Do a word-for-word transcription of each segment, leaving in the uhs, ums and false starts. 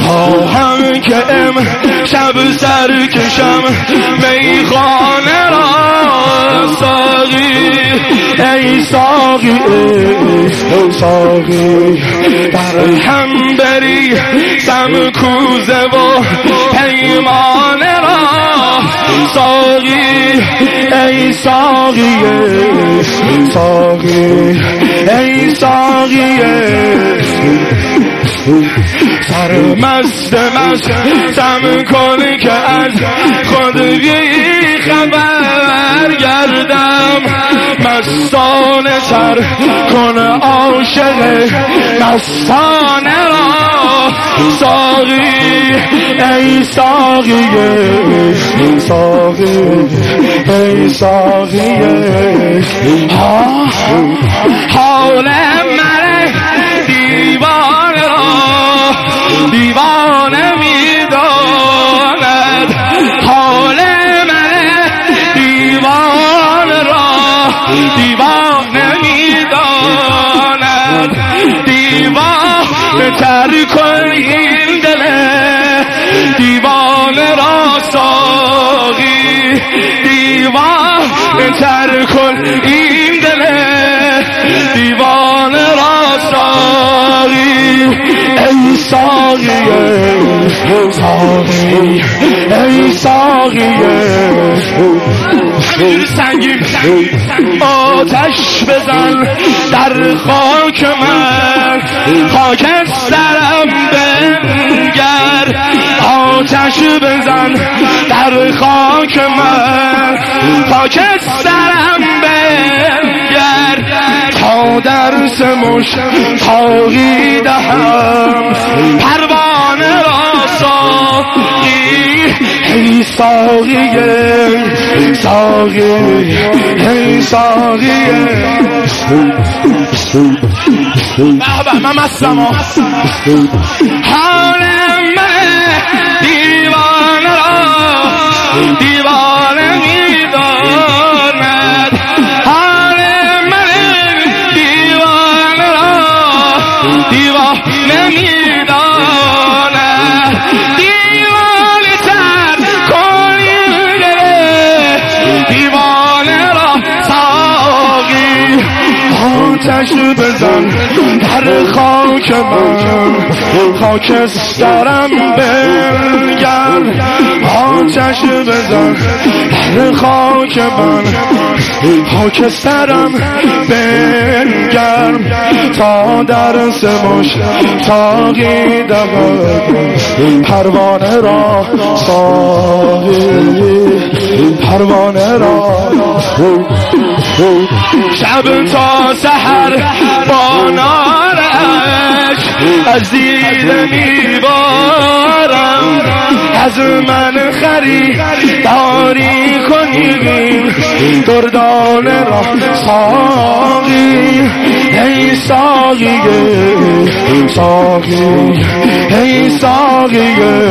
خواهم که امشب سرکشم میخانه را ساقی ای ساقی ای ساقی در هم بری سم کوزه و پیمانه را ساقی ای ساقی ای ساقی ای ساقی سرمست مستم کن که از خود بی خبر گردم مستانه تر کن عاشق مستانه را ساقی ای ساقی ای ساقی ای ساقی حال من دیوانه را دیوانه میداند حال من دیوانه را دیوانه میداند دیوانه تر کن این دل دیوانه را ساقی دیوانه تر کن این دل دیوانه را ساقی ای ساقی ای ساقی ای ساقی سنگین آتش بزن در خاک من خاکسترم بنگر آتش بزن در خاک من خاکسترم بنگر تا درس مشتاقی دهم پروانه را ساقی ای ساقی ای ساقی ای ساقی بابا من مستم حال من دیوانه را دیوانه میداند حال من دیوانه را دیوانه میداند دیوانه تر کنیده دیوانه را ساقی آتش بزن در خاک من خاکسترم بنگر آتش بزن در خاک من خاکسترم بنگر تا درس مشتاقی دهم پروانه را ساقی پروانه را شب تا سحر با نارش از دیده میبارم از من خریداری کنیم دردانه را ساقی ای ساقی ای ساقی ای ساقی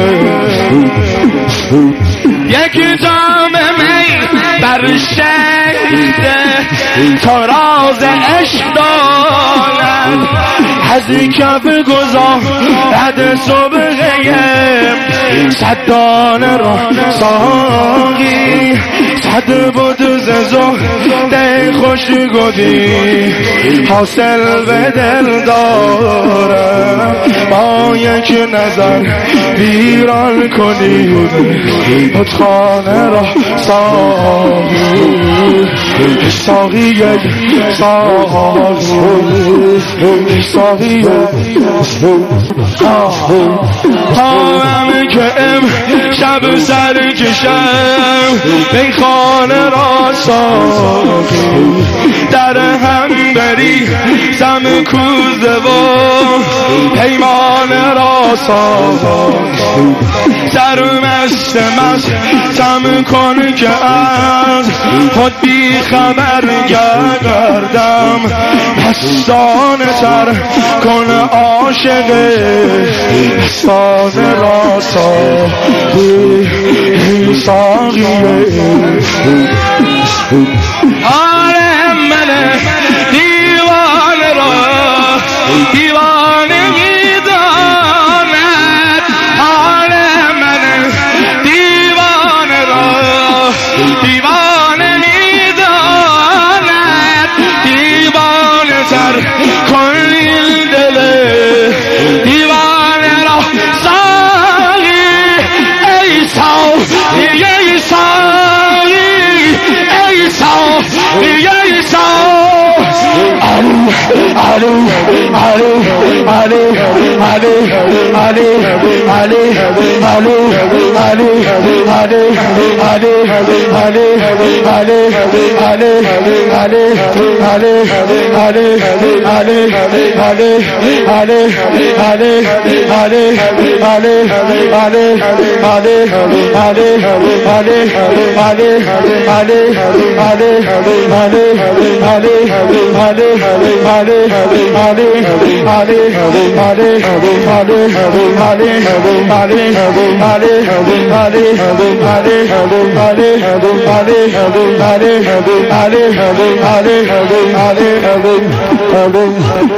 یک جام می بر شهده تا راز عشق داند از کف گذارد صبحه صد دانه را ساقی صد بود ز زهد خوشگلی حاصل به دل دارم با یک نظر ویران کنید بتخانه را ساقی ساقی ساقی ساقی خواهم که امشب سرکشم میخانه را ساقی در هم بری سم کوزه و پیمانه را ساقی سرمست مستم کن که از خود بی خبر گردم مستانه تر کن عاشق مستانه را ساقی ساقی آره من دیوانه را دیوانه میداند Hare